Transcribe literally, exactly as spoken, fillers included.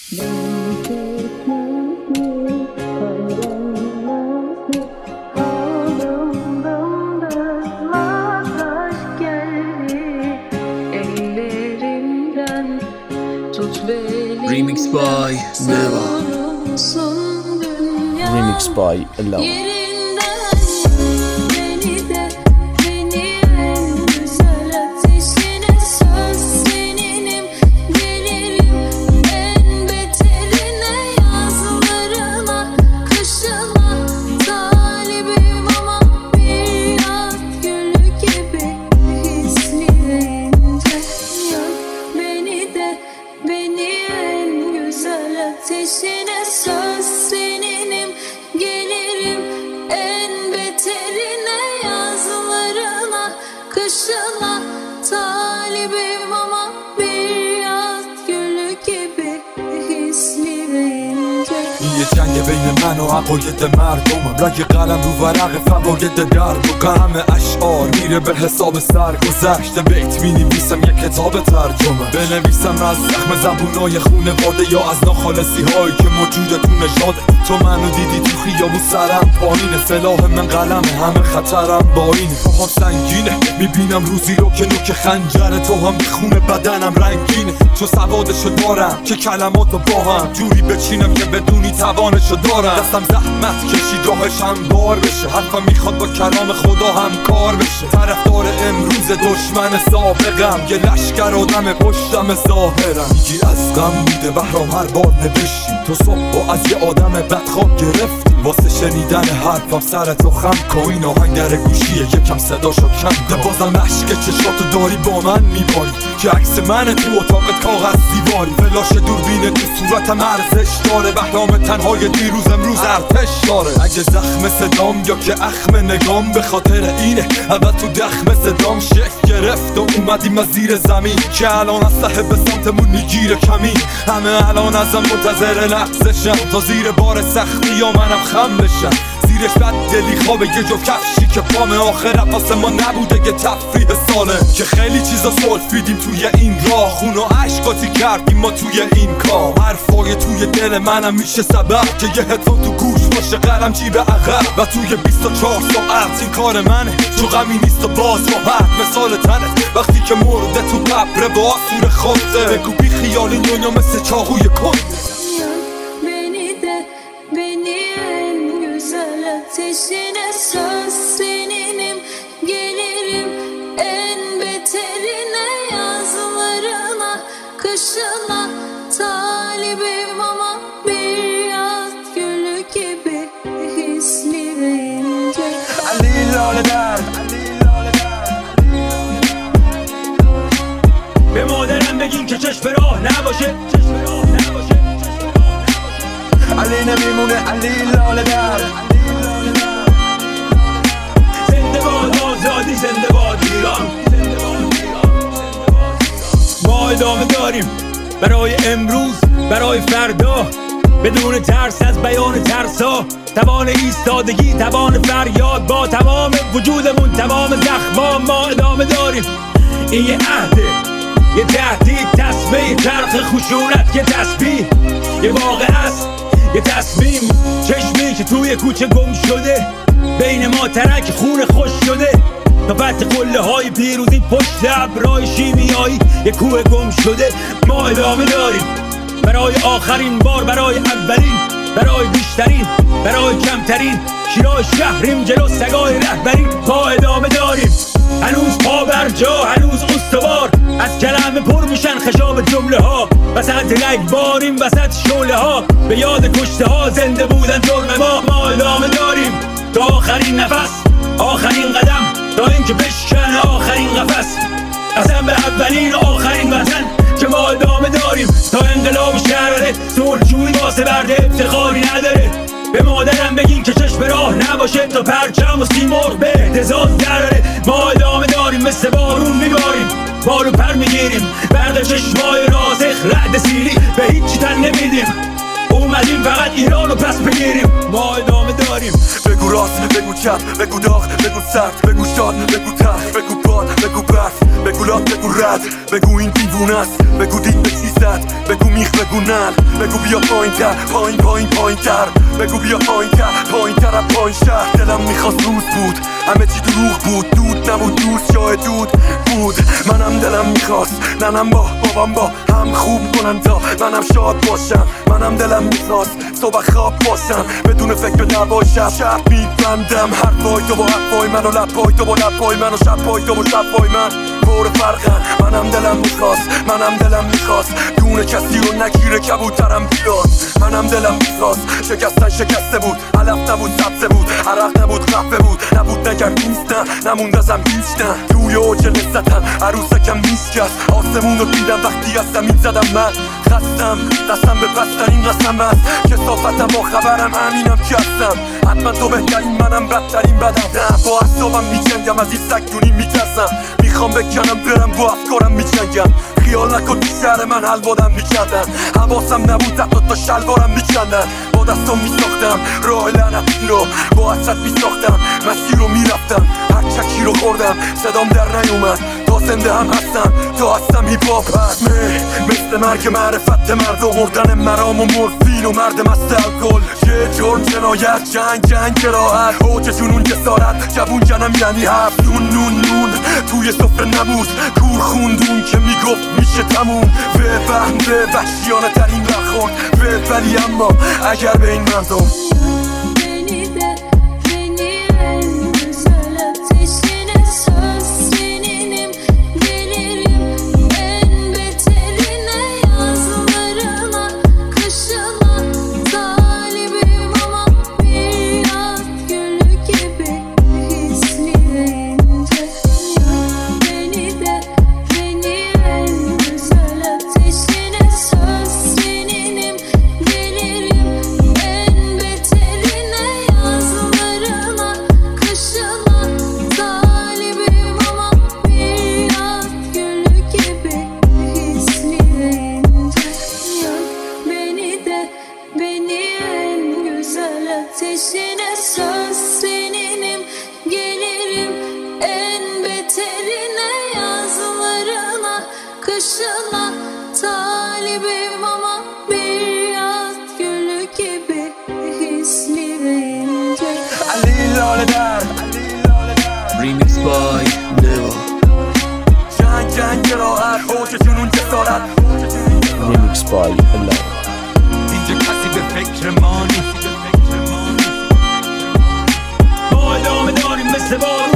Remix by Neva. Remix by Alone. Ateşine söz seninim, gelirim en beterine, yazlarına, kışına talibim ama bir yaz gülü gibi hisli ve ince. یه جنگ بین من و عقاید مردمم، رگ قلم رو ورق فواید درد و غم اشعار میره به حساب سرگذشت. بیت می نویسم یک کتاب ترجمه، بنویسم از زخم زبونای خونواده یا از ناخالصی هایی که موجود تو نژاده. تو منو دیدی تو خیابون سرم پایینه، سلاح من قلمه، همه خطرم با اینه. پاهم سنگینه، میبینم روزی رو که نوک خنجر تو هم میخونه بدنم رنگینه. تو سوادشو دارم که کلماتو با هم جوری بچینم که بدونی توانشو دارم. دستم زحمت کشید راهش هم بار بشه، حرفم میخواد با کلام خدا هم کار بشه. طرفدار امروز دشمن سابقم، یه لشکر آدم پشتم ظاهرم. میگی از غم بوده بهرام هر بار نوشتی، تو صبح از یه آدم بدخواب گرفتی. واسه شنیدن حرفم سر تو خم کن، این آهنگ در گوشیه یکم صداشو کم کن. بازم عشق چشاتو داری با من میباری که عکس من تو اتاقت کاغذ دیواری. فلاش دوربین تو صورتم ارزش داره، بهرام تنهای دیروز امروز ارتش داره. اگه زخم صدام یا که اخم نگام به خاطر اینه، اول تو دخم صدام شکل گرفت و اومدیم از زیر زمین که الان از صاحب سمتمون میگیره کمین. همه الان ازم منتظر لحظشم تا زیر بار سختی یا منم خم بشم. زیرش بد دلی خوابه یه جو کفشی که پام آخر واسه ما نبوده یه تفریح ساله. که خیلی چیزا سلفیدیم توی این راه، خون و عشقاتی کردیم ما توی این کار. حرفای توی دل منم میشه سبب که یه هدفون تو گوش باشه، قلم جیب عقب و توی بیست و چهار ساعت این کار منه. تو غمی نیست و باز راحت مثال تنه، وقتی که مرده تو قبره با آسور خاطر. بگو بی خیال این دنیا مثل چاقوی کنده. Ateşine söz seninim, gelirim en beterine, yazlarına, kışına talibim ama bir yaz gülü gibi hisli ve ince. علی لاله در به مادرم بگین که چشم راه نباشه، چشم راه نباشه. علی نمیمونه، علی لاله در. زنده باد آزادی، زنده باد ایران. ما ادامه داریم برای امروز، برای فردا، بدون ترس از بیان ترسا. توان ایستادگی، توان فریاد، با تمام وجودمون، تمام زخما ما ادامه داریم. این یه عهده، یه تهدید، تسمه چرخ خشونت، یه تسبیح، یه واقعه است، یه تصمیم. چشمی که توی کوچه گم شده، بین ما ترک خون خوش شده. تا فتح قله های پیروزی پشت ابرهای شیمیایی، یه کوه گم شده. ما ادامه داریم برای آخرین بار، برای اولین، برای بیشترین، برای کمترین. شیراز شهریم، جلو سگای رهبریم. ما ادامه داریم هنوز پا بر جا، هنوز استوار. از کلمه پر میشن خشاب جمله ها، وسط رگ باریم، وسط شعله ها. به یاد کشته ها زنده بودن جرم ما. ما ادامه داریم تا آخرین نفس، آخرین قدم، تا اینکه بشکنه آخرین قفس. قسم به اولین و آخرین وطن که ما ادامه داریم تا انقلاب شهره. صلحجویی واسه برده افتخاری نداره. به مادرم بگین که چشم راه نباشه، تا پرچم و سیمرغ به اهتزاز دراره. ما ادامه داریم مثل بارون میباریم، بارو پر میگیریم. برق چشمای راسخ، رعد سیری، به هیچی تن نمیدیم. اومدیم فقط ایرانو پس بگیریم. ما ادامه داریم. بگو راست، بگو چپ، بگو داغ، بگو سرد، بگو شاد، بگو تلخ، بگو باد، بگو برف. بگو لات بگو رد، بگو این دیوونه است، بگو دید به چی زد، بگو میخ بگو نل، بگو بیا پایین تر، پایین پایین پایین تر، بگو بیا پایین تر، پایین تر از پایین شهر. دلم میخواست روز بود، همه چی دروغ بود، دود نبود دوست جای دود بود. منم دلم میخواست ننم با بابام با هم خوب کنن تا منم شاد باشم. منم دلم میخواست صبح خواب باشم بدون فکر به دعوای شب. شب میبندم حرفای تو با حرفای من و لبای تو با لبای من و شبای تو با شبای من پر فرقن. منم دلم میخواست منم دلم میخواست دونه کسی رو نگیره کبوترم بیاد. منم دلم میخواست شکستن شکسته بود، علف نبود سبزه بود، عرق نبود قهوه بود، نبود نگرد نیست نه نموند ازم هیچ نه. توی اوج لذتم عروسکم میشکست، آسمون رو دیدم وقتی از زمین زدم. من خستم دستم به پسترین قسم است، کثافتم با خبرم همینم که هستم. حتما تو بهترین منم بدترین بدم. نه با اعصابم میجنگم از این سگدونی میترسم، میخوام بکنم برم با افکارم میجنگم. خیال نکن تو شهر من حلوادم میکردن، حواسم نبود حتی تا شلوارم میکندن. با دستم میساختم راه لعنتی رو، با حسرت میساختم مسیر رو میرفتم. هر چکی رو خوردم صدام در نیومد، تا زنده هم هستم تا هستم هیپ هاپ هست. مثل مرگ معرفت مرد و مردن مرام و مورفین و مرد مست الکل. یه جرم جنایت جنگ جنگ جراحت، اوج جنون جسارت جوون جنم یعنی هفت. نون نون نون توی سفره نبود، کور خوندون که میگفت میشه تموم. به وهم به وحشیانه ترین برخورد به ولی اما اگر به این مردم Beni de beni en güzel ateşine söz seninim. Gelirim en beterine yazlarına kışına. Talibim ama bir yaz gülü gibi hisleyince. Beni de beni en güzel ateşine söz seninim. Gelirim en beterine yazlarına kışına. Talibim ama bir yaz gülü gibi hisleyince. Beni de beni en güzel ateşine söz seninim. Gelirim en beterine yazlarına kışına. Talibim ama bir yaz gülü gibi hisleyince. علی لاله در Remix by Neva. جنگ جنگ جراحت، اوج جنون جسارت. Remix by Allah. اینجا کسی به فکر ما نیست، ما ادامه داریم مثل بارون.